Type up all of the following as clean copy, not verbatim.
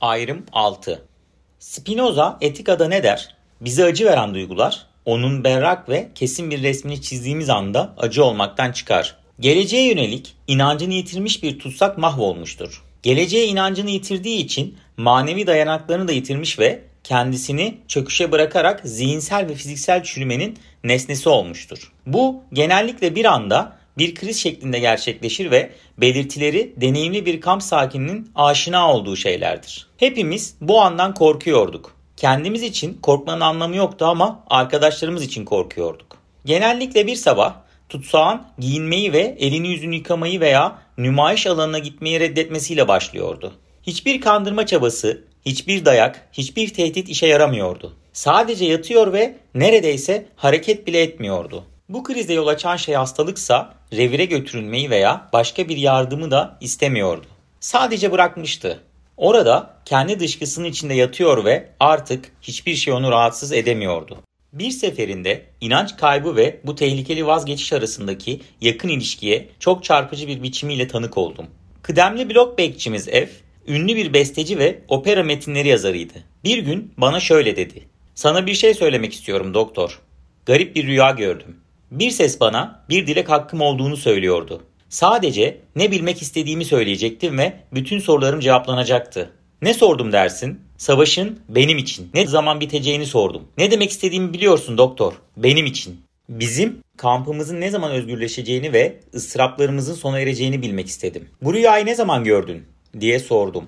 Ayrım 6. Spinoza Etika'da ne der? Bize acı veren duygular, onun berrak ve kesin bir resmini çizdiğimiz anda acı olmaktan çıkar. Geleceğe yönelik inancını yitirmiş bir tutsak mahvolmuştur. Geleceğe inancını yitirdiği için manevi dayanaklarını da yitirmiş ve kendisini çöküşe bırakarak zihinsel ve fiziksel çürümenin nesnesi olmuştur. Bu genellikle bir anda bir kriz şeklinde gerçekleşir ve belirtileri deneyimli bir kamp sakininin aşina olduğu şeylerdir. Hepimiz bu andan korkuyorduk. Kendimiz için korkmanın anlamı yoktu ama arkadaşlarımız için korkuyorduk. Genellikle bir sabah tutsağın giyinmeyi ve elini yüzünü yıkamayı veya nümayiş alanına gitmeyi reddetmesiyle başlıyordu. Hiçbir kandırma çabası, hiçbir dayak, hiçbir tehdit işe yaramıyordu. Sadece yatıyor ve neredeyse hareket bile etmiyordu. Bu krizde yol açan şey hastalıksa revire götürülmeyi veya başka bir yardımı da istemiyordu. Sadece bırakmıştı. Orada kendi dışkısının içinde yatıyor ve artık hiçbir şey onu rahatsız edemiyordu. Bir seferinde inanç kaybı ve bu tehlikeli vazgeçiş arasındaki yakın ilişkiye çok çarpıcı bir biçimiyle tanık oldum. Kıdemli blog bekçimiz F, ünlü bir besteci ve opera metinleri yazarıydı. Bir gün bana şöyle dedi. Sana bir şey söylemek istiyorum doktor. Garip bir rüya gördüm. Bir ses bana bir dilek hakkım olduğunu söylüyordu. Sadece ne bilmek istediğimi söyleyecektim ve bütün sorularım cevaplanacaktı. Ne sordum dersin? Savaşın benim için ne zaman biteceğini sordum. Ne demek istediğimi biliyorsun doktor. Benim için. Bizim kampımızın ne zaman özgürleşeceğini ve ıstıraplarımızın sona ereceğini bilmek istedim. Bu rüyayı ne zaman gördün diye sordum.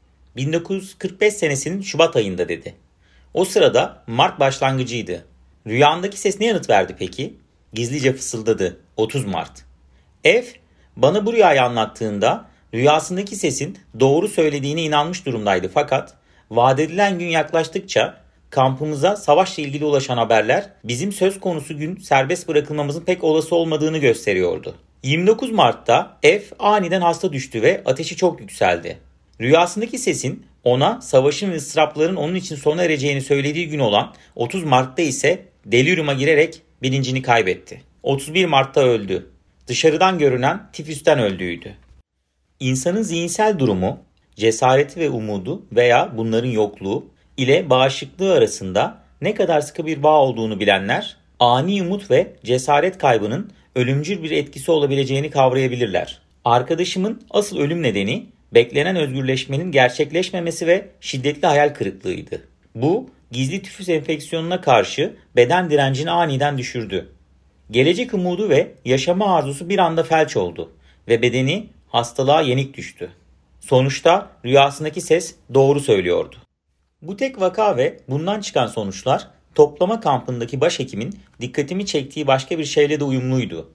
1945 senesinin Şubat ayında dedi. O sırada Mart başlangıcıydı. Rüyandaki ses ne yanıt verdi peki? Gizlice fısıldadı. 30 Mart. F bana bu rüyayı anlattığında rüyasındaki sesin doğru söylediğine inanmış durumdaydı fakat vaat edilen gün yaklaştıkça kampımıza savaşla ilgili ulaşan haberler bizim söz konusu gün serbest bırakılmamızın pek olası olmadığını gösteriyordu. 29 Mart'ta F aniden hasta düştü ve ateşi çok yükseldi. Rüyasındaki sesin ona savaşın ve ıstırapların onun için sona ereceğini söylediği gün olan 30 Mart'ta ise deliriuma girerek bilincini kaybetti. 31 Mart'ta öldü. Dışarıdan görünen tifüsten öldüğüydü. İnsanın zihinsel durumu, cesareti ve umudu veya bunların yokluğu ile bağışıklığı arasında ne kadar sıkı bir bağ olduğunu bilenler, ani umut ve cesaret kaybının ölümcül bir etkisi olabileceğini kavrayabilirler. Arkadaşımın asıl ölüm nedeni beklenen özgürleşmenin gerçekleşmemesi ve şiddetli hayal kırıklığıydı. Bu, gizli tifüs enfeksiyonuna karşı beden direncini aniden düşürdü. Gelecek umudu ve yaşama arzusu bir anda felç oldu ve bedeni hastalığa yenik düştü. Sonuçta rüyasındaki ses doğru söylüyordu. Bu tek vaka ve bundan çıkan sonuçlar toplama kampındaki başhekimin dikkatimi çektiği başka bir şeyle de uyumluydu.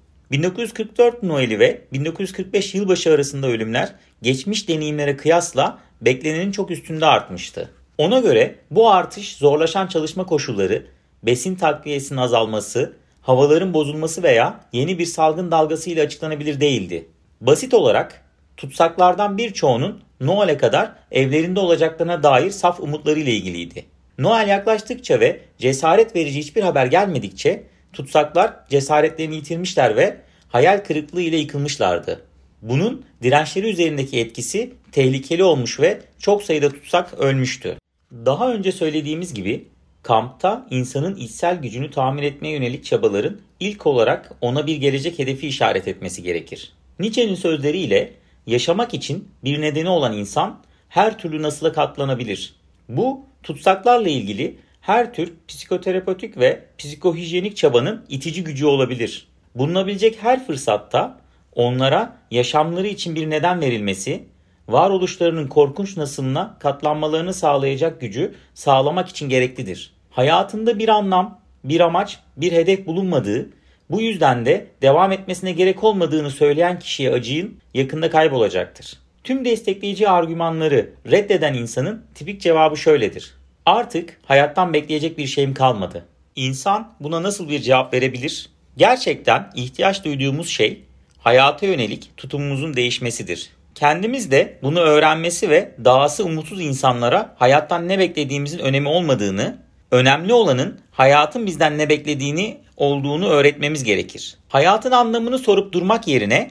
1944 Noel'i ve 1945 yılbaşı arasında ölümler geçmiş deneyimlere kıyasla beklenenin çok üstünde artmıştı. Ona göre bu artış zorlaşan çalışma koşulları, besin takviyesinin azalması, havaların bozulması veya yeni bir salgın dalgası ile açıklanabilir değildi. Basit olarak tutsaklardan birçoğunun Noel'e kadar evlerinde olacaklarına dair saf umutlarıyla ilgiliydi. Noel yaklaştıkça ve cesaret verici hiçbir haber gelmedikçe tutsaklar cesaretlerini yitirmişler ve hayal kırıklığı ile yıkılmışlardı. Bunun dirençleri üzerindeki etkisi tehlikeli olmuş ve çok sayıda tutsak ölmüştü. Daha önce söylediğimiz gibi kampta insanın içsel gücünü tamir etmeye yönelik çabaların ilk olarak ona bir gelecek hedefi işaret etmesi gerekir. Nietzsche'nin sözleriyle yaşamak için bir nedeni olan insan her türlü nasıla katlanabilir. Bu tutsaklarla ilgili her tür psikoterapötik ve psikohijyenik çabanın itici gücü olabilir. Bulunabilecek her fırsatta onlara yaşamları için bir neden verilmesi, varoluşlarının korkunç nasılına katlanmalarını sağlayacak gücü sağlamak için gereklidir. Hayatında bir anlam, bir amaç, bir hedef bulunmadığı, bu yüzden de devam etmesine gerek olmadığını söyleyen kişiye acıyın yakında kaybolacaktır. Tüm destekleyici argümanları reddeden insanın tipik cevabı şöyledir. Artık hayattan bekleyecek bir şeyim kalmadı. İnsan buna nasıl bir cevap verebilir? Gerçekten ihtiyaç duyduğumuz şey hayata yönelik tutumumuzun değişmesidir. Kendimiz de bunu öğrenmesi ve dahası umutsuz insanlara hayattan ne beklediğimizin önemi olmadığını, önemli olanın hayatın bizden ne beklediğini olduğunu öğretmemiz gerekir. Hayatın anlamını sorup durmak yerine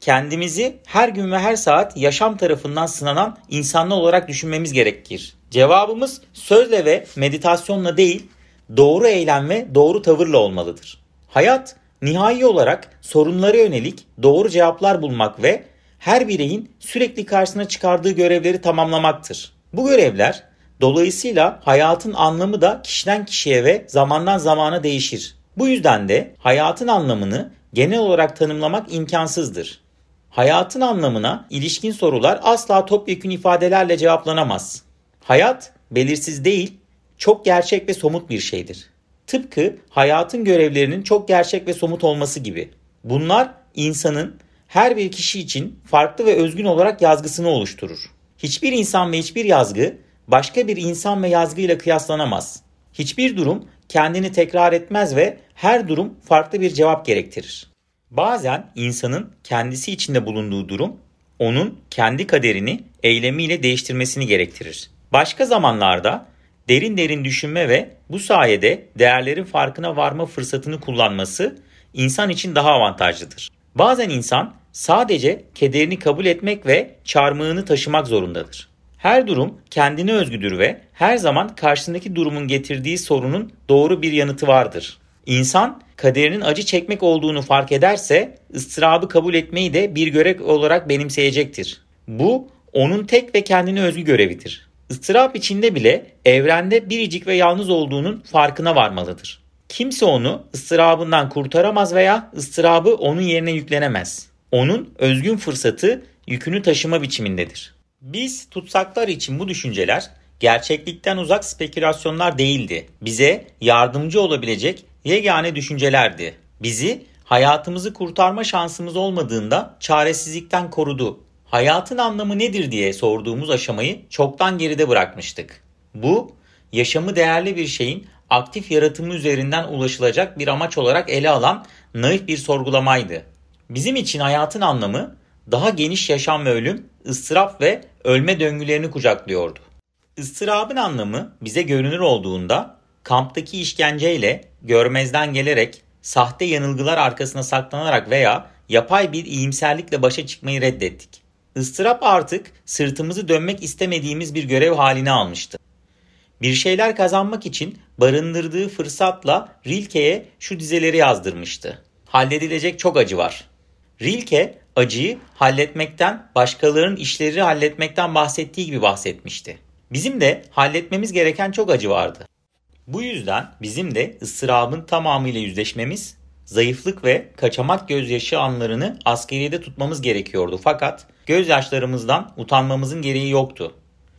kendimizi her gün ve her saat yaşam tarafından sınanan insanlar olarak düşünmemiz gerekir. Cevabımız sözle ve meditasyonla değil, doğru eylem ve doğru tavırla olmalıdır. Hayat, nihai olarak sorunlara yönelik doğru cevaplar bulmak ve her bireyin sürekli karşısına çıkardığı görevleri tamamlamaktır. Bu görevler dolayısıyla hayatın anlamı da kişiden kişiye ve zamandan zamana değişir. Bu yüzden de hayatın anlamını genel olarak tanımlamak imkansızdır. Hayatın anlamına ilişkin sorular asla topyekün ifadelerle cevaplanamaz. Hayat belirsiz değil, çok gerçek ve somut bir şeydir. Tıpkı hayatın görevlerinin çok gerçek ve somut olması gibi. Bunlar insanın her bir kişi için farklı ve özgün olarak yazgısını oluşturur. Hiçbir insan ve hiçbir yazgı başka bir insan ve yazgıyla kıyaslanamaz. Hiçbir durum kendini tekrar etmez ve her durum farklı bir cevap gerektirir. Bazen insanın kendisi içinde bulunduğu durum, onun kendi kaderini eylemiyle değiştirmesini gerektirir. Başka zamanlarda derin derin düşünme ve bu sayede değerlerin farkına varma fırsatını kullanması insan için daha avantajlıdır. Bazen insan sadece kederini kabul etmek ve çarmıhını taşımak zorundadır. Her durum kendine özgüdür ve her zaman karşısındaki durumun getirdiği sorunun doğru bir yanıtı vardır. İnsan kaderinin acı çekmek olduğunu fark ederse ıstırabı kabul etmeyi de bir görev olarak benimseyecektir. Bu onun tek ve kendine özgü görevidir. Istırap içinde bile evrende biricik ve yalnız olduğunun farkına varmalıdır. Kimse onu ıstırabından kurtaramaz veya ıstırabı onun yerine yüklenemez. Onun özgün fırsatı yükünü taşıma biçimindedir. Biz tutsaklar için bu düşünceler gerçeklikten uzak spekülasyonlar değildi. Bize yardımcı olabilecek yegane düşüncelerdi. Bizi hayatımızı kurtarma şansımız olmadığında çaresizlikten korudu. Hayatın anlamı nedir diye sorduğumuz aşamayı çoktan geride bırakmıştık. Bu, yaşamı değerli bir şeyin aktif yaratımı üzerinden ulaşılacak bir amaç olarak ele alan naif bir sorgulamaydı. Bizim için hayatın anlamı daha geniş yaşam ve ölüm, ıstırap ve ölme döngülerini kucaklıyordu. Istırabın anlamı bize görünür olduğunda kamptaki işkenceyle, görmezden gelerek, sahte yanılgılar arkasına saklanarak veya yapay bir iyimserlikle başa çıkmayı reddettik. Istırap artık sırtımızı dönmek istemediğimiz bir görev haline almıştı. Bir şeyler kazanmak için barındırdığı fırsatla Rilke'ye şu dizeleri yazdırmıştı. Halledilecek çok acı var. Rilke acıyı halletmekten, başkalarının işleri halletmekten bahsettiği gibi bahsetmişti. Bizim de halletmemiz gereken çok acı vardı. Bu yüzden bizim de ıstırabın tamamıyla yüzleşmemiz, zayıflık ve kaçamak gözyaşı anlarını askeriyede tutmamız gerekiyordu. Fakat gözyaşlarımızdan utanmamızın gereği yoktu.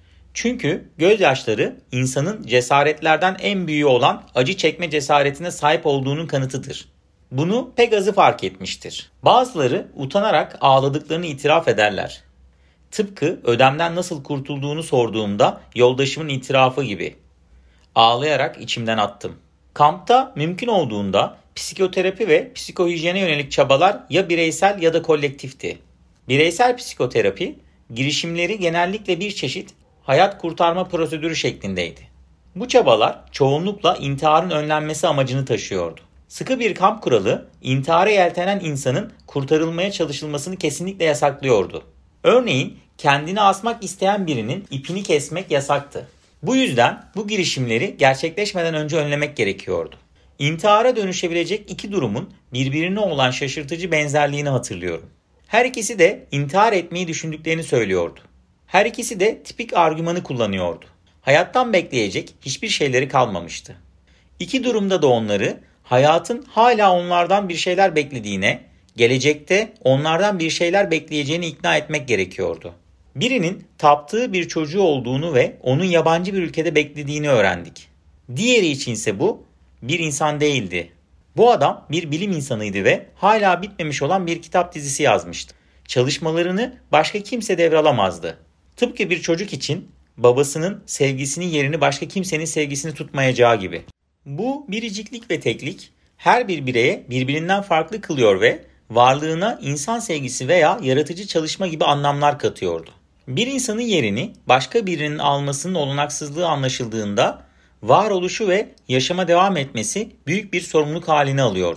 Çünkü gözyaşları insanın cesaretlerden en büyüğü olan acı çekme cesaretine sahip olduğunun kanıtıdır. Bunu pek azı fark etmiştir. Bazıları utanarak ağladıklarını itiraf ederler. Tıpkı ödemden nasıl kurtulduğunu sorduğumda yoldaşımın itirafı gibi. Ağlayarak içimden attım. Kampta mümkün olduğunda psikoterapi ve psikohijyene yönelik çabalar ya bireysel ya da kolektifti. Bireysel psikoterapi girişimleri genellikle bir çeşit hayat kurtarma prosedürü şeklindeydi. Bu çabalar çoğunlukla intiharın önlenmesi amacını taşıyordu. Sıkı bir kamp kuralı intihara yeltenen insanın kurtarılmaya çalışılmasını kesinlikle yasaklıyordu. Örneğin kendini asmak isteyen birinin ipini kesmek yasaktı. Bu yüzden bu girişimleri gerçekleşmeden önce önlemek gerekiyordu. İntihara dönüşebilecek iki durumun birbirine olan şaşırtıcı benzerliğini hatırlıyorum. Her ikisi de intihar etmeyi düşündüklerini söylüyordu. Her ikisi de tipik argümanı kullanıyordu. Hayattan bekleyecek hiçbir şeyleri kalmamıştı. İki durumda da onları hayatın hala onlardan bir şeyler beklediğine, gelecekte onlardan bir şeyler bekleyeceğini ikna etmek gerekiyordu. Birinin taptığı bir çocuğu olduğunu ve onun yabancı bir ülkede beklediğini öğrendik. Diğeri içinse bu bir insan değildi. Bu adam bir bilim insanıydı ve hala bitmemiş olan bir kitap dizisi yazmıştı. Çalışmalarını başka kimse devralamazdı. Tıpkı bir çocuk için babasının sevgisinin yerini başka kimsenin sevgisini tutmayacağı gibi. Bu biriciklik ve teklik her bir bireye birbirinden farklı kılıyor ve varlığına insan sevgisi veya yaratıcı çalışma gibi anlamlar katıyordu. Bir insanın yerini başka birinin almasının olanaksızlığı anlaşıldığında varoluşu ve yaşama devam etmesi büyük bir sorumluluk haline alıyordu.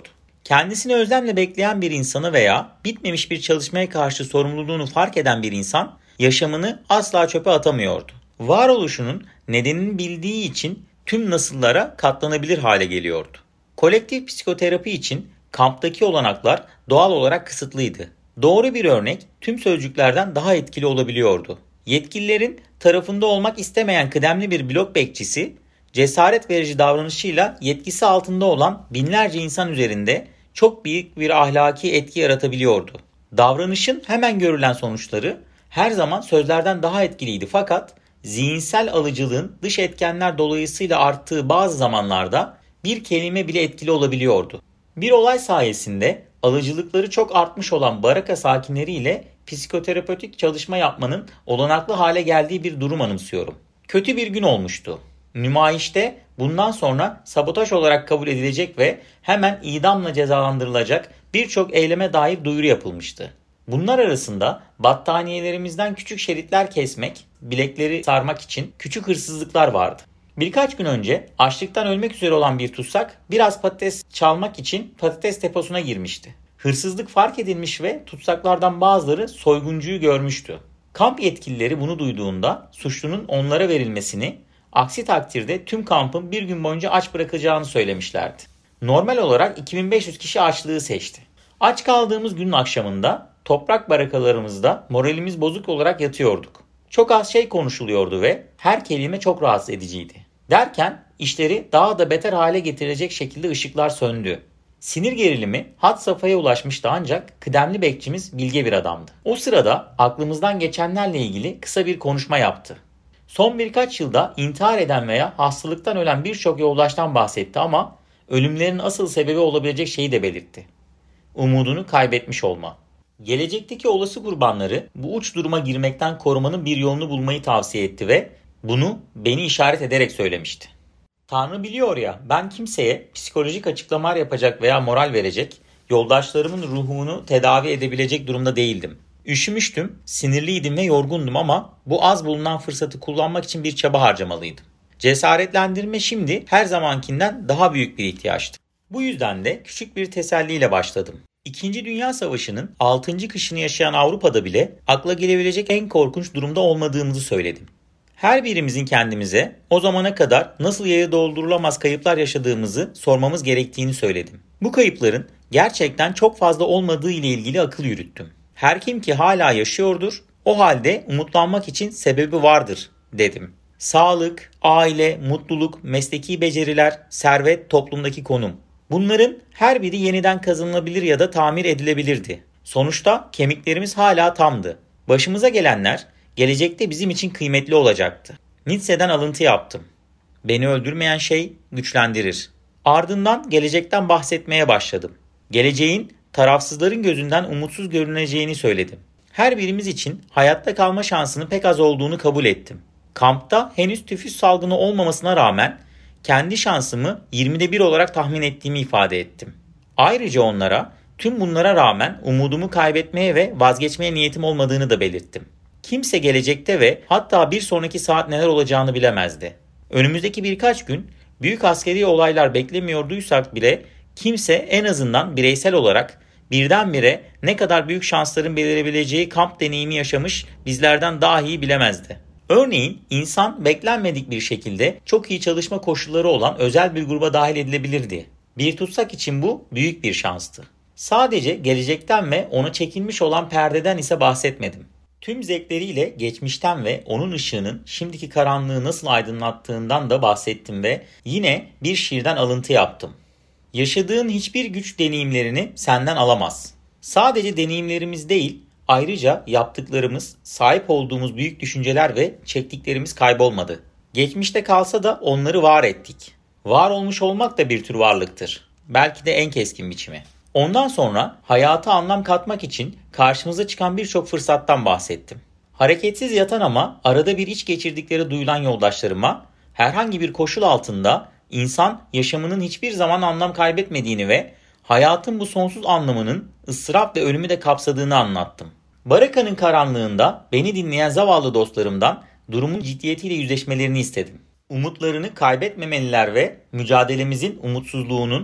Kendisini özlemle bekleyen bir insanı veya bitmemiş bir çalışmaya karşı sorumluluğunu fark eden bir insan yaşamını asla çöpe atamıyordu. Varoluşunun nedenini bildiği için tüm nasıllara katlanabilir hale geliyordu. Kolektif psikoterapi için kamptaki olanaklar doğal olarak kısıtlıydı. Doğru bir örnek tüm sözcüklerden daha etkili olabiliyordu. Yetkililerin tarafında olmak istemeyen kıdemli bir blok bekçisi, cesaret verici davranışıyla yetkisi altında olan binlerce insan üzerinde çok büyük bir ahlaki etki yaratabiliyordu. Davranışın hemen görülen sonuçları her zaman sözlerden daha etkiliydi, fakat zihinsel alıcılığın dış etkenler dolayısıyla arttığı bazı zamanlarda bir kelime bile etkili olabiliyordu. Bir olay sayesinde alıcılıkları çok artmış olan baraka sakinleriyle psikoterapötik çalışma yapmanın olanaklı hale geldiği bir durum anımsıyorum. Kötü bir gün olmuştu. Nümayişte bundan sonra sabotaj olarak kabul edilecek ve hemen idamla cezalandırılacak birçok eyleme dair duyuru yapılmıştı. Bunlar arasında battaniyelerimizden küçük şeritler kesmek, bilekleri sarmak için küçük hırsızlıklar vardı. Birkaç gün önce açlıktan ölmek üzere olan bir tutsak biraz patates çalmak için patates deposuna girmişti. Hırsızlık fark edilmiş ve tutsaklardan bazıları soyguncuyu görmüştü. Kamp yetkilileri bunu duyduğunda suçlunun onlara verilmesini, aksi takdirde tüm kampın bir gün boyunca aç bırakacağını söylemişlerdi. Normal olarak 2500 kişi açlığı seçti. Aç kaldığımız günün akşamında toprak barakalarımızda moralimiz bozuk olarak yatıyorduk. Çok az şey konuşuluyordu ve her kelime çok rahatsız ediciydi. Derken işleri daha da beter hale getirecek şekilde ışıklar söndü. Sinir gerilimi had safhaya ulaşmıştı, ancak kıdemli bekçimiz bilge bir adamdı. O sırada aklımızdan geçenlerle ilgili kısa bir konuşma yaptı. Son birkaç yılda intihar eden veya hastalıktan ölen birçok yoldaştan bahsetti ama ölümlerin asıl sebebi olabilecek şeyi de belirtti. Umudunu kaybetmiş olma. Gelecekteki olası kurbanları bu uç duruma girmekten korumanın bir yolunu bulmayı tavsiye etti ve bunu beni işaret ederek söylemişti. Tanrı biliyor ya, ben kimseye psikolojik açıklamalar yapacak veya moral verecek, yoldaşlarımın ruhunu tedavi edebilecek durumda değildim. Üşümüştüm, sinirliydim ve yorgundum ama bu az bulunan fırsatı kullanmak için bir çaba harcamalıydım. Cesaretlendirme şimdi her zamankinden daha büyük bir ihtiyaçtı. Bu yüzden de küçük bir teselliyle başladım. İkinci Dünya Savaşı'nın 6. kışını yaşayan Avrupa'da bile akla gelebilecek en korkunç durumda olmadığımızı söyledim. Her birimizin kendimize o zamana kadar nasıl yere doldurulamaz kayıplar yaşadığımızı sormamız gerektiğini söyledim. Bu kayıpların gerçekten çok fazla olmadığı ile ilgili akıl yürüttüm. Her kim ki hala yaşıyordur, o halde umutlanmak için sebebi vardır dedim. Sağlık, aile, mutluluk, mesleki beceriler, servet, toplumdaki konum. Bunların her biri yeniden kazanılabilir ya da tamir edilebilirdi. Sonuçta kemiklerimiz hala tamdı. Başımıza gelenler gelecekte bizim için kıymetli olacaktı. Nietzsche'den alıntı yaptım. Beni öldürmeyen şey güçlendirir. Ardından gelecekten bahsetmeye başladım. Geleceğin tarafsızların gözünden umutsuz görüneceğini söyledim. Her birimiz için hayatta kalma şansının pek az olduğunu kabul ettim. Kampta henüz tifüs salgını olmamasına rağmen kendi şansımı 20'de 1 olarak tahmin ettiğimi ifade ettim. Ayrıca onlara tüm bunlara rağmen umudumu kaybetmeye ve vazgeçmeye niyetim olmadığını da belirttim. Kimse gelecekte ve hatta bir sonraki saat neler olacağını bilemezdi. Önümüzdeki birkaç gün büyük askeri olaylar beklemiyorduysak bile kimse en azından bireysel olarak birdenbire ne kadar büyük şansların belirebileceği kamp deneyimi yaşamış bizlerden daha iyi bilemezdi. Örneğin insan beklenmedik bir şekilde çok iyi çalışma koşulları olan özel bir gruba dahil edilebilirdi. Bir tutsak için bu büyük bir şanstı. Sadece gelecekten ve ona çekilmiş olan perdeden ise bahsetmedim. Tüm zevkleriyle geçmişten ve onun ışığının şimdiki karanlığı nasıl aydınlattığından da bahsettim ve yine bir şiirden alıntı yaptım. Yaşadığın hiçbir güç deneyimlerini senden alamaz. Sadece deneyimlerimiz değil, ayrıca yaptıklarımız, sahip olduğumuz büyük düşünceler ve çektiklerimiz kaybolmadı. Geçmişte kalsa da onları var ettik. Var olmuş olmak da bir tür varlıktır. Belki de en keskin biçimi. Ondan sonra hayata anlam katmak için karşımıza çıkan birçok fırsattan bahsettim. Hareketsiz yatan ama arada bir iç geçirdikleri duyulan yoldaşlarıma herhangi bir koşul altında insan yaşamının hiçbir zaman anlam kaybetmediğini ve hayatın bu sonsuz anlamının ıstırap ve ölümü de kapsadığını anlattım. Barakanın karanlığında beni dinleyen zavallı dostlarımdan durumun ciddiyetiyle yüzleşmelerini istedim. Umutlarını kaybetmemeliler ve mücadelemizin umutsuzluğunun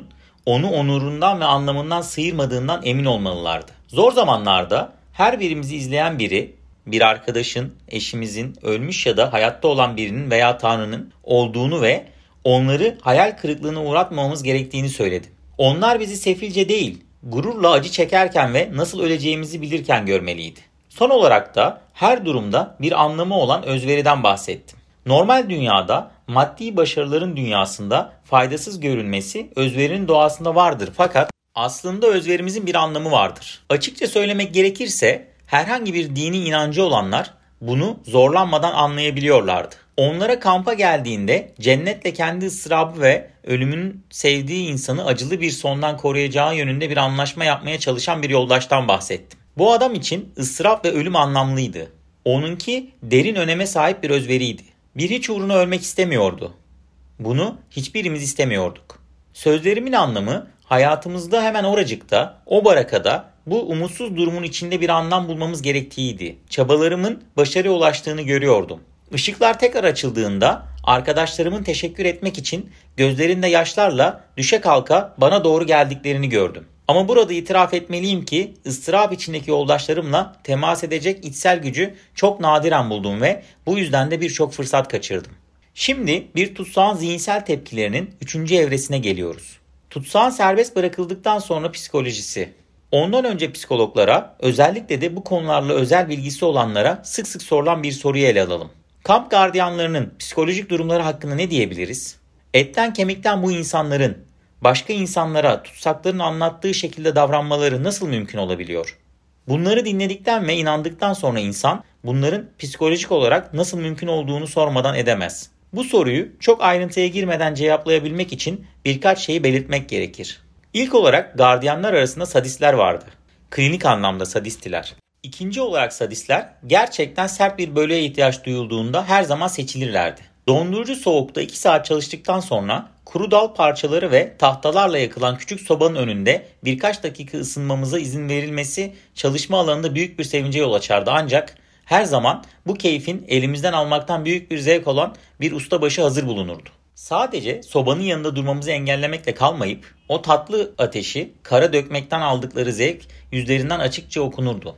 onu onurundan ve anlamından sıyırmadığından emin olmalılardı. Zor zamanlarda her birimizi izleyen biri, bir arkadaşın, eşimizin, ölmüş ya da hayatta olan birinin veya Tanrı'nın olduğunu ve onları hayal kırıklığına uğratmamamız gerektiğini söyledi. Onlar bizi sefilce değil, gururla acı çekerken ve nasıl öleceğimizi bilirken görmeliydi. Son olarak da her durumda bir anlamı olan özveriden bahsettim. Normal dünyada, maddi başarıların dünyasında faydasız görünmesi özverinin doğasında vardır, fakat aslında özverimizin bir anlamı vardır. Açıkça söylemek gerekirse herhangi bir dini inancı olanlar bunu zorlanmadan anlayabiliyorlardı. Onlara kampa geldiğinde cennetle kendi ıstırabı ve ölümünün sevdiği insanı acılı bir sondan koruyacağı yönünde bir anlaşma yapmaya çalışan bir yoldaştan bahsettim. Bu adam için ıstırap ve ölüm anlamlıydı. Onunki derin öneme sahip bir özveriydi. Bir hiç uğruna ölmek istemiyordu. Bunu hiçbirimiz istemiyorduk. Sözlerimin anlamı hayatımızda hemen oracıkta, o barakada bu umutsuz durumun içinde bir anlam bulmamız gerektiğiydi. Çabalarımın başarıya ulaştığını görüyordum. Işıklar tekrar açıldığında arkadaşlarımın teşekkür etmek için gözlerinde yaşlarla düşe kalka bana doğru geldiklerini gördüm. Ama burada itiraf etmeliyim ki ıstırap içindeki yoldaşlarımla temas edecek içsel gücü çok nadiren buldum ve bu yüzden de birçok fırsat kaçırdım. Şimdi bir tutsağın zihinsel tepkilerinin 3. evresine geliyoruz. Tutsağın serbest bırakıldıktan sonra psikolojisi. Ondan önce psikologlara, özellikle de bu konularla özel bilgisi olanlara sık sık sorulan bir soruyu ele alalım. Kamp gardiyanlarının psikolojik durumları hakkında ne diyebiliriz? Etten kemikten bu insanların başka insanlara tutsakların anlattığı şekilde davranmaları nasıl mümkün olabiliyor? Bunları dinledikten ve inandıktan sonra insan bunların psikolojik olarak nasıl mümkün olduğunu sormadan edemez. Bu soruyu çok ayrıntıya girmeden cevaplayabilmek için birkaç şeyi belirtmek gerekir. İlk olarak gardiyanlar arasında sadistler vardı. Klinik anlamda sadistiler. İkinci olarak sadistler gerçekten sert bir bölüğe ihtiyaç duyulduğunda her zaman seçilirlerdi. Dondurucu soğukta 2 saat çalıştıktan sonra kuru dal parçaları ve tahtalarla yakılan küçük sobanın önünde birkaç dakika ısınmamıza izin verilmesi çalışma alanında büyük bir sevince yol açardı, ancak her zaman bu keyfin elimizden almaktan büyük bir zevk olan bir ustabaşı hazır bulunurdu. Sadece sobanın yanında durmamızı engellemekle kalmayıp o tatlı ateşi kara dökmekten aldıkları zevk yüzlerinden açıkça okunurdu.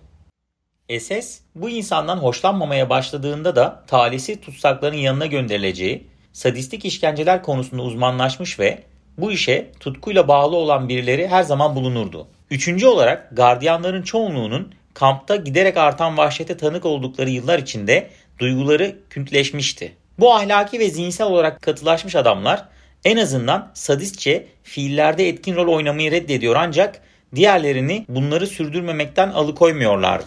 SS bu insandan hoşlanmamaya başladığında da talihsiz tutsakların yanına gönderileceği sadistik işkenceler konusunda uzmanlaşmış ve bu işe tutkuyla bağlı olan birileri her zaman bulunurdu. Üçüncü olarak gardiyanların çoğunluğunun kampta giderek artan vahşete tanık oldukları yıllar içinde duyguları küntleşmişti. Bu ahlaki ve zihinsel olarak katılaşmış adamlar en azından sadistçe fiillerde etkin rol oynamayı reddediyor, ancak diğerlerini bunları sürdürmemekten alıkoymuyorlardı.